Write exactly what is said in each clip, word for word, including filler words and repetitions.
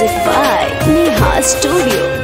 Music by Neha Studio.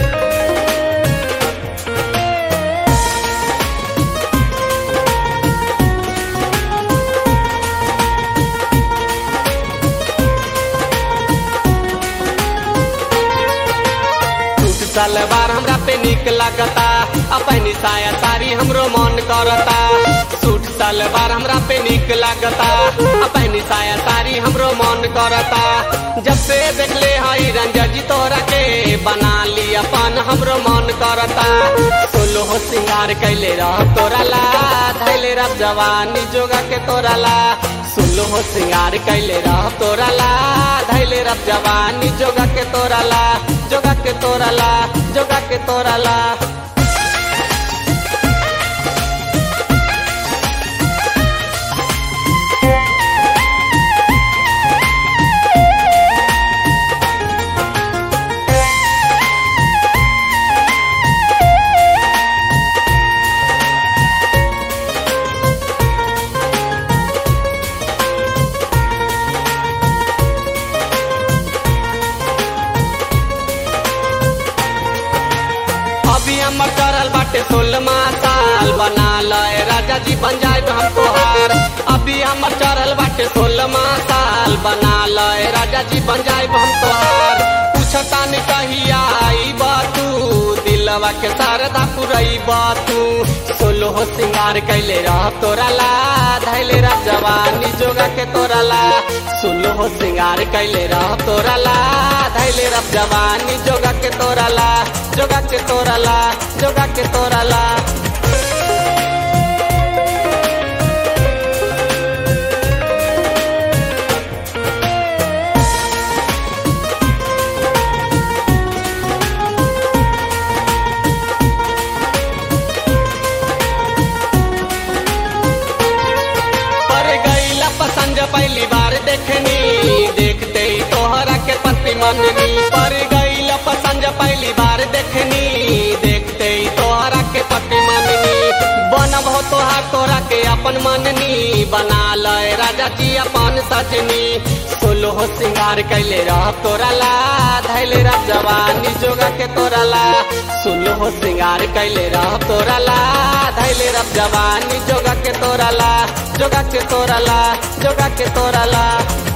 सलवार हमरा पे निक लगता, अपनी साया साड़ी हमरो मन करता। सूट सलवार हमरा पे निक लगता, अपनी साया साड़ी हमरो मन करता। जब से देखले हई रंजन जी तोरा के, बना ली अपन हमरो मन करता। सोलो हो सिंगार कैले रह तोरा ला, धैले रह जवानी जोगा के तोरा ला। सोलो हो सिंगार कैले रह तोरा ला, धैले रह जवानी जोगा के तोरा ला, जोगा के तोरा ला, जोगा के तोरा ला। अभी हमर करल बाटे सोलमा साल, बना लए राजा जी बन जाए हम तोहार। अभी हमर चढ़ल बाटे सोलमा साल, बना लए राजा जी बन जाए हम तोहार। पूछता नहीं कहिया आई बातू, दिलवा के शारदा पुरई बातू। सोलो हो सिंगार कैले रह तोरा ला, धैले रह जवानी जोगा के तोरा ला। सोलो हो सिंगार कैले रह तोरा ला, धैले रह जवानी जोगा के तोरा ला, जोगा के तोरा ला, जोगा के तोरा ला। पसंद पहली बार देखनी, देखते ही तोहरा के पति मननी। पर गई पसंद पहली बार देखनी, देखते ही तोहरा के पति मननी। बनब हो तोहार तोरा के अपन मननी, बना लए राजा जी अपन सजनी। सोलो हो सिंगार कैले रह तोरा ला, धैले रह जवानी जोगा के तोरा ला। सोलो हो सिंगार कैले रह तोरा ला, धैले रह जवानी जोगा के तोरा ला, जोगा के तोरा ला, जोगा के तोरा ला।